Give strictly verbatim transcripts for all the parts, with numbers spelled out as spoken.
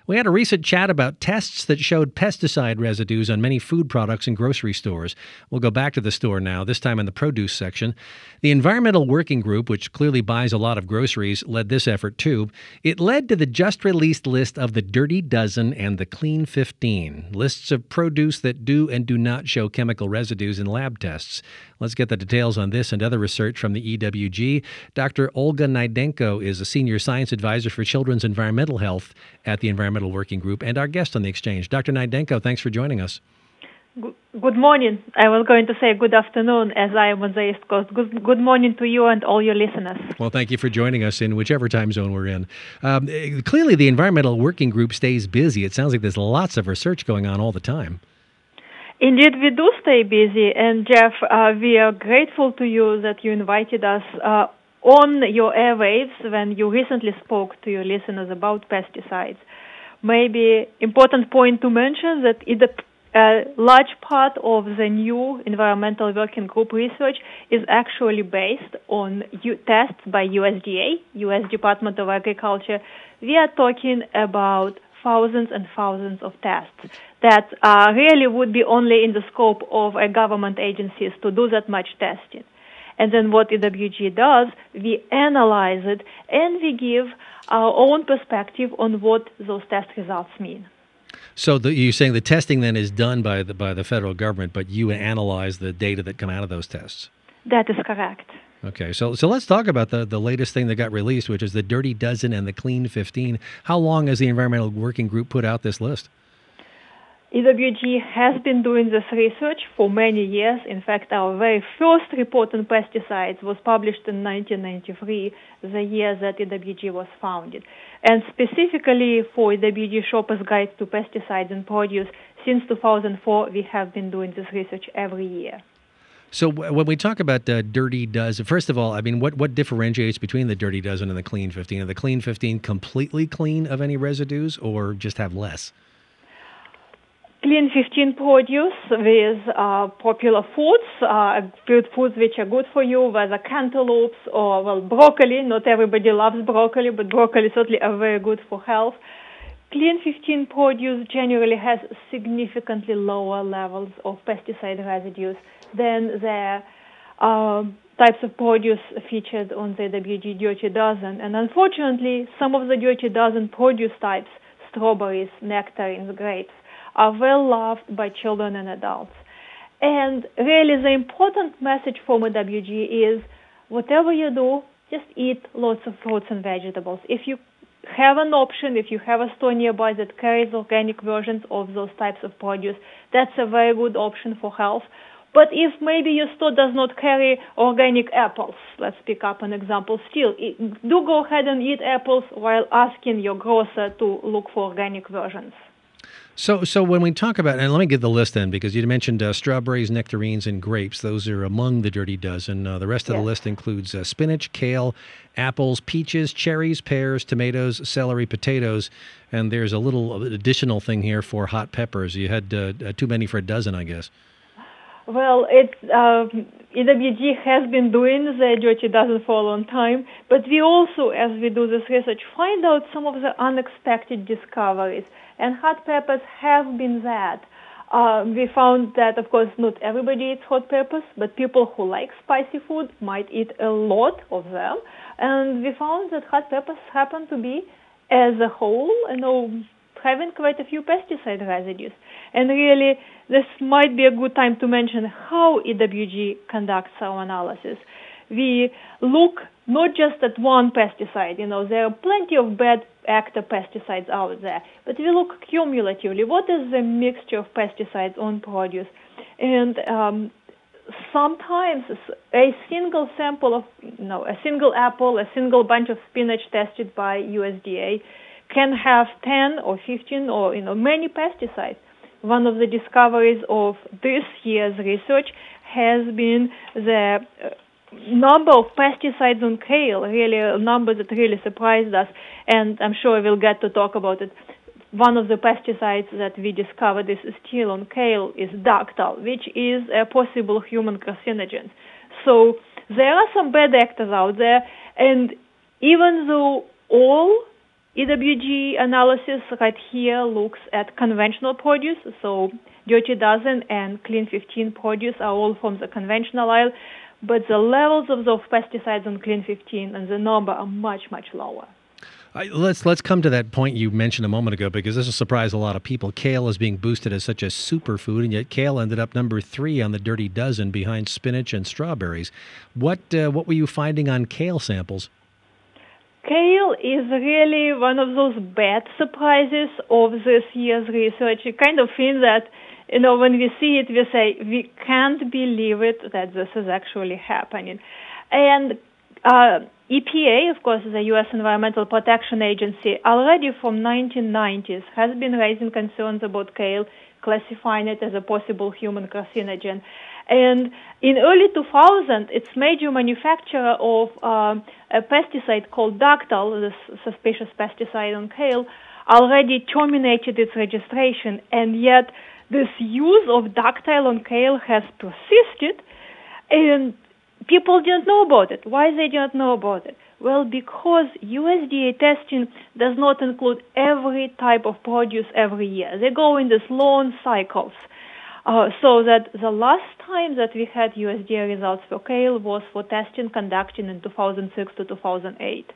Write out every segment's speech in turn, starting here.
We had a recent chat about tests that showed pesticide residues on many food products in grocery stores. We'll go back to the store now, this time in the produce section. The Environmental Working Group, which clearly buys a lot of groceries, led this effort too. It led to the just-released list of the Dirty Dozen and the Clean fifteen, lists of produce that do and do not show chemical residues in lab tests. Let's get the details on this and other research from the E W G. Doctor Olga Naidenko is a senior science advisor for children's environmental health at the Environmental Working Group and our guest on the exchange. Doctor Naidenko, thanks for joining us. Good morning. I was going to say good afternoon as I am on the East Coast. Good, good morning to you and all your listeners. Well, thank you for joining us in whichever time zone we're in. Um, clearly, the Environmental Working Group stays busy. It sounds like there's lots of research going on all the time. Indeed, we do stay busy. And, Jeff, uh, we are grateful to you that you invited us uh, on your airwaves when you recently spoke to your listeners about pesticides. Maybe important point to mention that it a large part of the new Environmental Working Group research is actually based on U- tests by U S D A, U S Department of Agriculture. We are talking about thousands and thousands of tests that uh, really would be only in the scope of uh, government agencies to do that much testing. And then what E W G does, we analyze it and we give our own perspective on what those test results mean. So the, you're saying the testing then is done by the by the federal government, but you analyze the data that come out of those tests? That is correct. Okay, so so let's talk about the, the latest thing that got released, which is the Dirty Dozen and the Clean fifteen. How long has the Environmental Working Group put out this list? E W G has been doing this research for many years. In fact, our very first report on pesticides was published in nineteen ninety-three, the year that E W G was founded. And specifically for E W G Shopper's Guide to Pesticides and Produce, since two thousand four, we have been doing this research every year. So when we talk about the Dirty Dozen, first of all, I mean, what, what differentiates between the Dirty Dozen and the Clean fifteen? Are the Clean fifteen completely clean of any residues or just have less? Clean fifteen produce with uh, popular foods, uh, food foods which are good for you, whether cantaloupes or, well, broccoli. Not everybody loves broccoli, but broccoli certainly are very good for health. Clean fifteen produce generally has significantly lower levels of pesticide residues than the uh, types of produce featured on the W G Dirty Dozen. And unfortunately, some of the Dirty Dozen produce types, strawberries, nectarines, grapes, are well loved by children and adults. And really the important message from E W G is whatever you do, just eat lots of fruits and vegetables. If you have an option, if you have a store nearby that carries organic versions of those types of produce, that's a very good option for health. But if maybe your store does not carry organic apples, let's pick up an example still, do go ahead and eat apples while asking your grocer to look for organic versions. So so when we talk about, and let me get the list then, because you mentioned uh, strawberries, nectarines, and grapes. Those are among the Dirty Dozen. Uh, the rest of yes. the list includes uh, spinach, kale, apples, peaches, cherries, pears, tomatoes, celery, potatoes, and there's a little additional thing here for hot peppers. You had uh, too many for a dozen, I guess. Well, it's, uh, E W G has been doing the Dirty Dozen for a long time, but we also, as we do this research, find out some of the unexpected discoveries. And hot peppers have been that. Uh, we found that, of course, not everybody eats hot peppers, but people who like spicy food might eat a lot of them. And we found that hot peppers happen to be, as a whole, you know, having quite a few pesticide residues. And really, this might be a good time to mention how E W G conducts our analysis. We look not just at one pesticide. You know, there are plenty of bad actor pesticides out there, but we look cumulatively. What is the mixture of pesticides on produce? And um, sometimes a single sample of, you know, a single apple, a single bunch of spinach tested by U S D A can have ten or fifteen or, you know, many pesticides. One of the discoveries of this year's research has been the uh, number of pesticides on kale, really a number that really surprised us, and I'm sure we'll get to talk about it. One of the pesticides that we discovered is still on kale is Dactyl, which is a possible human carcinogen. So there are some bad actors out there, and even though all E W G analysis right here looks at conventional produce, so Dirty Dozen and Clean fifteen produce are all from the conventional aisle, but the levels of those pesticides on Clean fifteen and the number are much, much lower. Uh, let's let's come to that point you mentioned a moment ago, because this will surprise a lot of people. Kale is being boosted as such a superfood, and yet kale ended up number three on the Dirty Dozen behind spinach and strawberries. What uh, what were you finding on kale samples? Kale is really one of those bad surprises of this year's research. You kind of feel that, you know, when we see it, we say, we can't believe it that this is actually happening. And uh, E P A, of course, the U S Environmental Protection Agency, already from nineteen nineties has been raising concerns about kale, classifying it as a possible human carcinogen. And in early two thousand, its major manufacturer of uh, a pesticide called Dactal, this suspicious pesticide on kale, already terminated its registration, and yet this use of Dactyl on kale has persisted, and people didn't know about it. Why they didn't know about it? Well, because U S D A testing does not include every type of produce every year. They go in these long cycles. Uh, so that the last time that we had U S D A results for kale was for testing conducted in two thousand six to two thousand eight.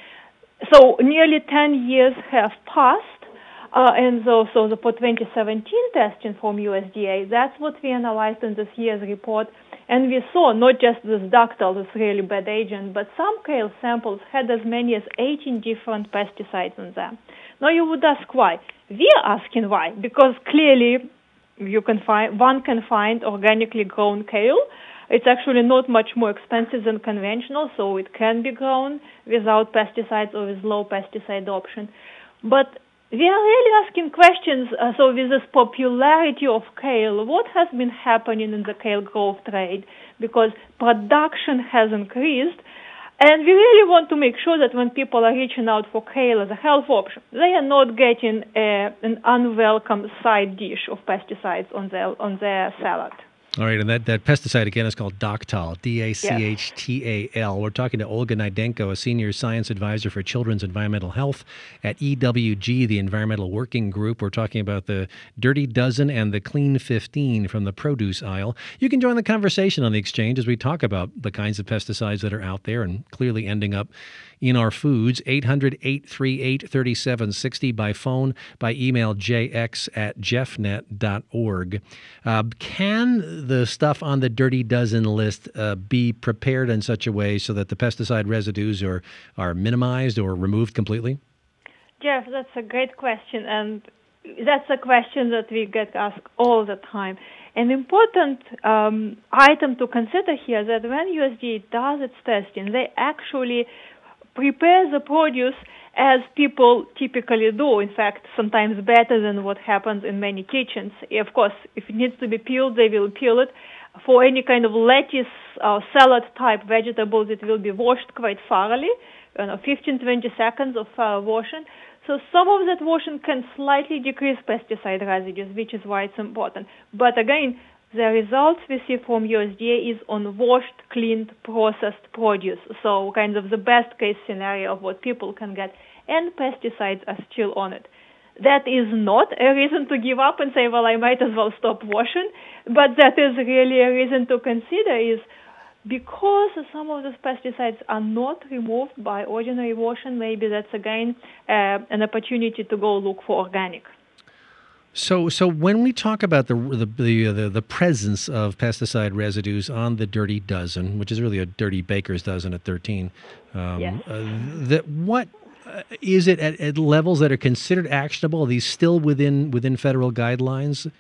So nearly ten years have passed, uh, and so, so the for twenty seventeen testing from U S D A, that's what we analyzed in this year's report, and we saw not just this Dactyl, this really bad agent, but some kale samples had as many as eighteen different pesticides in them. Now you would ask why. We are asking why, because clearly you can find one can find organically grown kale. It's actually not much more expensive than conventional, so it can be grown without pesticides or with low pesticide option. But we are really asking questions. Uh, so with this popularity of kale, what has been happening in the kale growth trade? Because production has increased, and we really want to make sure that when people are reaching out for kale as a health option, they are not getting a, an unwelcome side dish of pesticides on their on their salad. All right, and that, that pesticide, again, is called Dactal, D A C H T A L. We're talking to Olga Naidenko, a senior science advisor for children's environmental health at E W G, the Environmental Working Group. We're talking about the Dirty Dozen and the Clean fifteen from the produce aisle. You can join the conversation on the exchange as we talk about the kinds of pesticides that are out there and clearly ending up in our foods. eight hundred, eight three eight, three seven six zero by phone, by email, j x at jeffnet dot org. Uh, can the stuff on the Dirty Dozen list uh, be prepared in such a way so that the pesticide residues are, are minimized or removed completely? Jeff, that's a great question, and that's a question that we get asked all the time. An important um, item to consider here is that when U S D A does its testing, they actually prepare the produce as people typically do. In fact, sometimes better than what happens in many kitchens. Of course, if it needs to be peeled, they will peel it. For any kind of lettuce or salad type vegetables, it will be washed quite thoroughly, you know, fifteen to twenty seconds of uh, washing. So some of that washing can slightly decrease pesticide residues, which is why it's important. But again, the results we see from U S D A is on washed, cleaned, processed produce. So kind of the best case scenario of what people can get, and pesticides are still on it. That is not a reason to give up and say, well, I might as well stop washing, but that is really a reason to consider is because some of these pesticides are not removed by ordinary washing, maybe that's again uh, an opportunity to go look for organic. So, so when we talk about the the, the the the presence of pesticide residues on the Dirty Dozen, which is really a Dirty Baker's Dozen at thirteen, um, yes. uh, that what uh, is it at, at levels that are considered actionable? Are these still within within federal guidelines?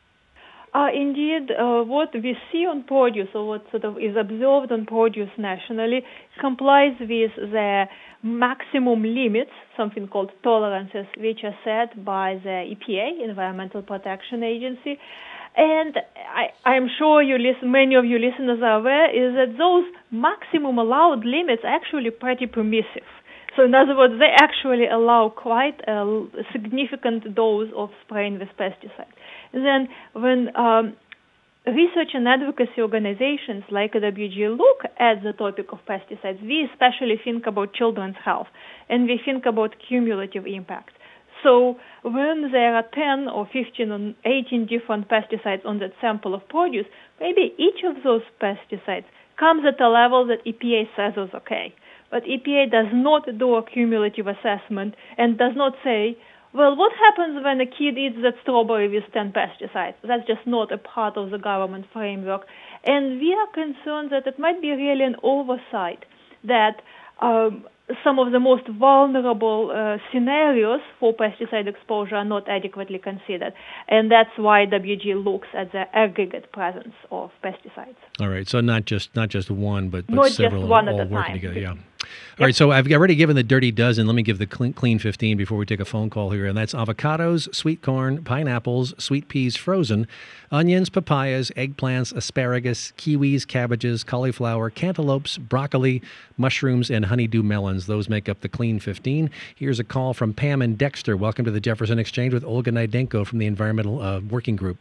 Uh, indeed, uh, what we see on produce, or what sort of is observed on produce nationally, complies with the maximum limits, something called tolerances, which are set by the E P A, Environmental Protection Agency. And I, I'm sure you listen, many of you listeners are aware, is that those maximum allowed limits are actually pretty permissive. So in other words, they actually allow quite a significant dose of spraying with pesticides. And then when um, research and advocacy organizations like W G look at the topic of pesticides, we especially think about children's health, and we think about cumulative impact. So when there are ten or fifteen or eighteen different pesticides on that sample of produce, maybe each of those pesticides comes at a level that E P A says is okay. But E P A does not do a cumulative assessment and does not say, well, what happens when a kid eats that strawberry with ten pesticides? That's just not a part of the government framework. And we are concerned that it might be really an oversight that um, some of the most vulnerable uh, scenarios for pesticide exposure are not adequately considered. And that's why W G looks at the aggregate presence of pesticides. All right, so not just not just one, but, but not several just one all at a working time. together. Yeah. Yep. All right, so I've already given the dirty dozen. Let me give the clean, clean fifteen before we take a phone call here. And that's avocados, sweet corn, pineapples, sweet peas frozen, onions, papayas, eggplants, asparagus, kiwis, cabbages, cauliflower, cantaloupes, broccoli, mushrooms, and honeydew melons. Those make up the clean fifteen. Here's a call from Pam and Dexter. Welcome to the Jefferson Exchange with Olga Nydenko from the Environmental uh, Working Group.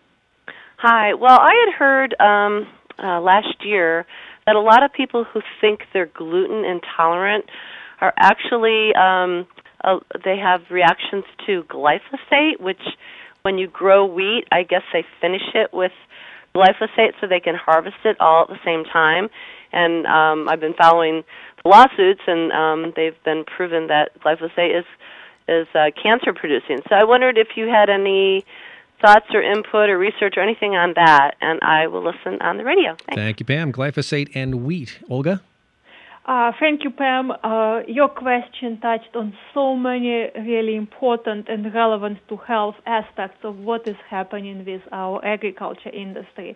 Hi. Well, I had heard um, uh, last year that a lot of people who think they're gluten intolerant are actually, um, uh, they have reactions to glyphosate, which when you grow wheat, I guess they finish it with glyphosate so they can harvest it all at the same time. And um, I've been following the lawsuits, and um, they've been proven that glyphosate is, is uh, cancer-producing. So I wondered if you had any thoughts or input or research or anything on that, and I will listen on the radio. Thanks. Thank you, Pam. Glyphosate and wheat. Olga? Uh, thank you, Pam. Uh, your question touched on so many really important and relevant to health aspects of what is happening with our agriculture industry.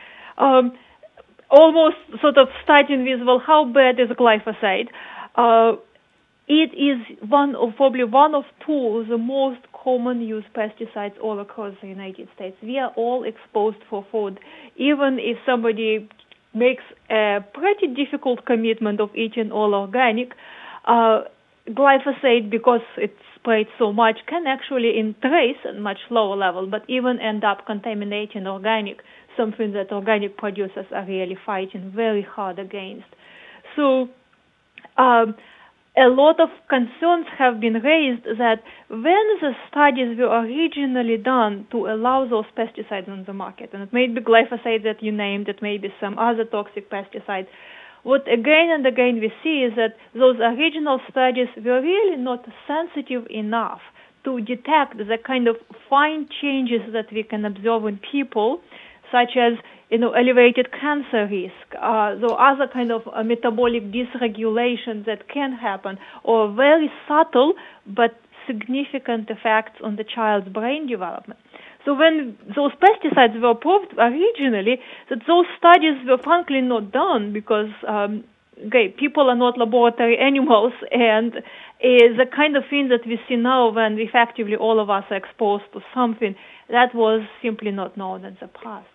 Um, almost sort of starting with, well, how bad is glyphosate? Uh, It is one of probably one of two the most common used pesticides all across the United States. We are all exposed for food. Even if somebody makes a pretty difficult commitment of eating all organic, uh, glyphosate, because it's sprayed so much, can actually in trace at much lower level, but even end up contaminating organic, something that organic producers are really fighting very hard against. So, um, a lot of concerns have been raised that when the studies were originally done to allow those pesticides on the market, and it may be glyphosate that you named, it may be some other toxic pesticides, what again and again we see is that those original studies were really not sensitive enough to detect the kind of fine changes that we can observe in people, such as you know, elevated cancer risk, uh, so other kind of uh, metabolic dysregulation that can happen, or very subtle but significant effects on the child's brain development. So when those pesticides were approved originally, that those studies were frankly not done because um, okay, people are not laboratory animals, and is the kind of thing that we see now when effectively all of us are exposed to something that was simply not known in the past.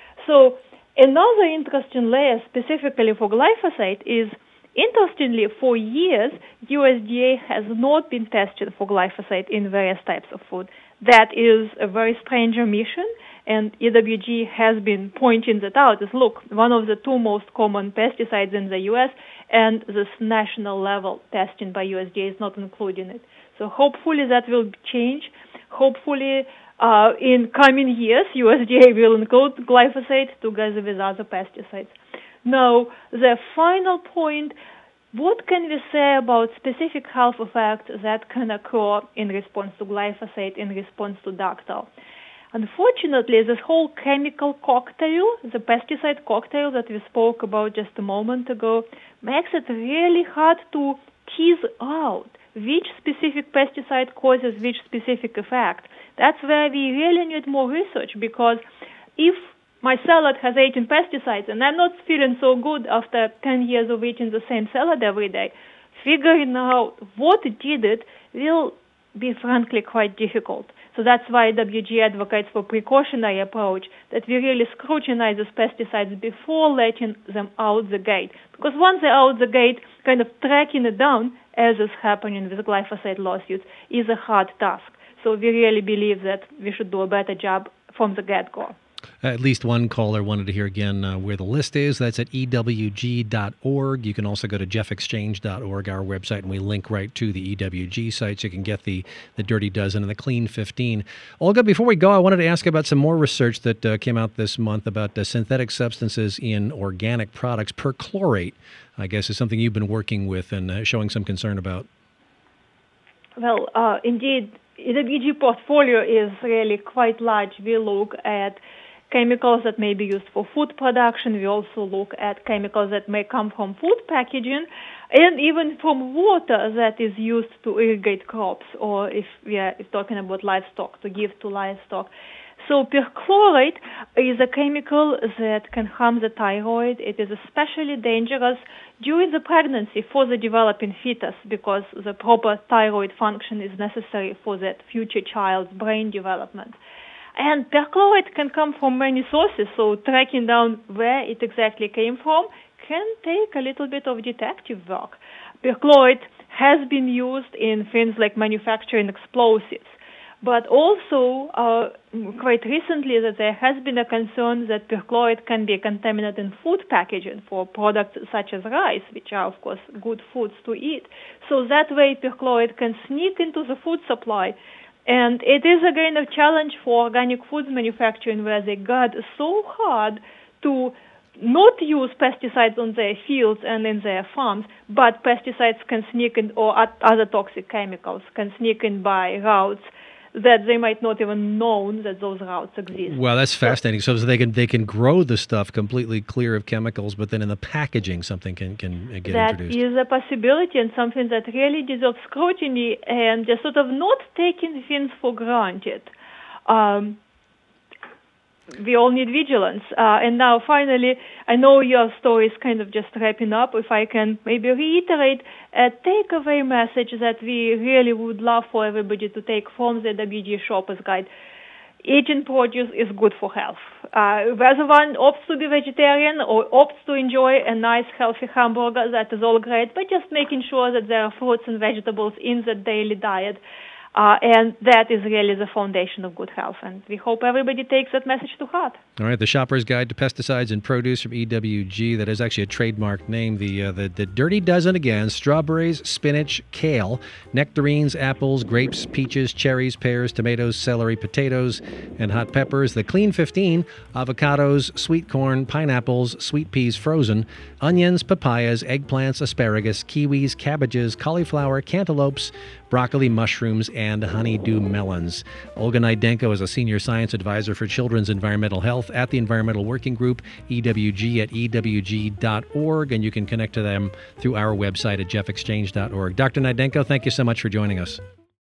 So another interesting layer specifically for glyphosate is, interestingly, for years, U S D A has not been tested for glyphosate in various types of food. That is a very strange omission, and E W G has been pointing that out as, look, one of the two most common pesticides in the U S, and this national level testing by U S D A is not including it. So hopefully that will change. Hopefully, Uh, in coming years, U S D A will include glyphosate together with other pesticides. Now, the final point, what can we say about specific health effects that can occur in response to glyphosate, in response to Dacthal? Unfortunately, this whole chemical cocktail, the pesticide cocktail that we spoke about just a moment ago, makes it really hard to tease out which specific pesticide causes which specific effect. That's where we really need more research, because if my salad has eighteen pesticides and I'm not feeling so good after ten years of eating the same salad every day, figuring out what did it will be frankly quite difficult. So that's why W G advocates for precautionary approach, that we really scrutinize these pesticides before letting them out the gate. Because once they're out the gate, kind of tracking it down, as is happening with glyphosate lawsuits, is a hard task. So we really believe that we should do a better job from the get-go. At least one caller wanted to hear again uh, where the list is. That's at E W G dot org. You can also go to Jeff Exchange dot org, our website, and we link right to the E W G site so you can get the, the Dirty Dozen and the Clean fifteen. Olga, before we go, I wanted to ask about some more research that uh, came out this month about uh, synthetic substances in organic products. Perchlorate, I guess, is something you've been working with and uh, showing some concern about. Well, uh, indeed, E W G portfolio is really quite large. We look at chemicals that may be used for food production. We also look at chemicals that may come from food packaging and even from water that is used to irrigate crops, or if we are talking about livestock, to give to livestock. So perchlorate is a chemical that can harm the thyroid. It is especially dangerous during the pregnancy for the developing fetus because the proper thyroid function is necessary for that future child's brain development. And perchlorate can come from many sources, so tracking down where it exactly came from can take a little bit of detective work. Perchlorate has been used in things like manufacturing explosives. But also, uh, quite recently, that there has been a concern that perchlorate can be contaminated in food packaging for products such as rice, which are, of course, good foods to eat. So that way, perchlorate can sneak into the food supply. And it is, again, a challenge for organic foods manufacturing where they got so hard to not use pesticides on their fields and in their farms, but pesticides can sneak in, or other toxic chemicals can sneak in by routes that they might not even know that those routes exist. Wow, that's fascinating. So, so they can they can grow the stuff completely clear of chemicals, but then in the packaging something can, can get that introduced. That is a possibility and something that really deserves scrutiny and just sort of not taking things for granted. Um, we all need vigilance. Uh, and now, finally, I know your story is kind of just wrapping up. If I can maybe reiterate a takeaway message that we really would love for everybody to take from the W G Shopper's Guide. Eating produce is good for health. Uh, whether one opts to be vegetarian or opts to enjoy a nice, healthy hamburger, that is all great, but just making sure that there are fruits and vegetables in the daily diet. Uh, and that is really the foundation of good health. And we hope everybody takes that message to heart. All right, the Shopper's Guide to Pesticides in Produce from E W G. That is actually a trademark name. The, uh, the, the Dirty Dozen again. Strawberries, spinach, kale, nectarines, apples, grapes, peaches, cherries, pears, tomatoes, celery, potatoes, and hot peppers. The Clean fifteen, avocados, sweet corn, pineapples, sweet peas frozen, onions, papayas, eggplants, asparagus, kiwis, cabbages, cauliflower, cantaloupes, broccoli, mushrooms, and honeydew melons. Olga Naidenko is a senior science advisor for children's environmental health at the Environmental Working Group, E W G at E W G dot org, and you can connect to them through our website at Jeff Exchange dot org. Doctor Naidenko, thank you so much for joining us.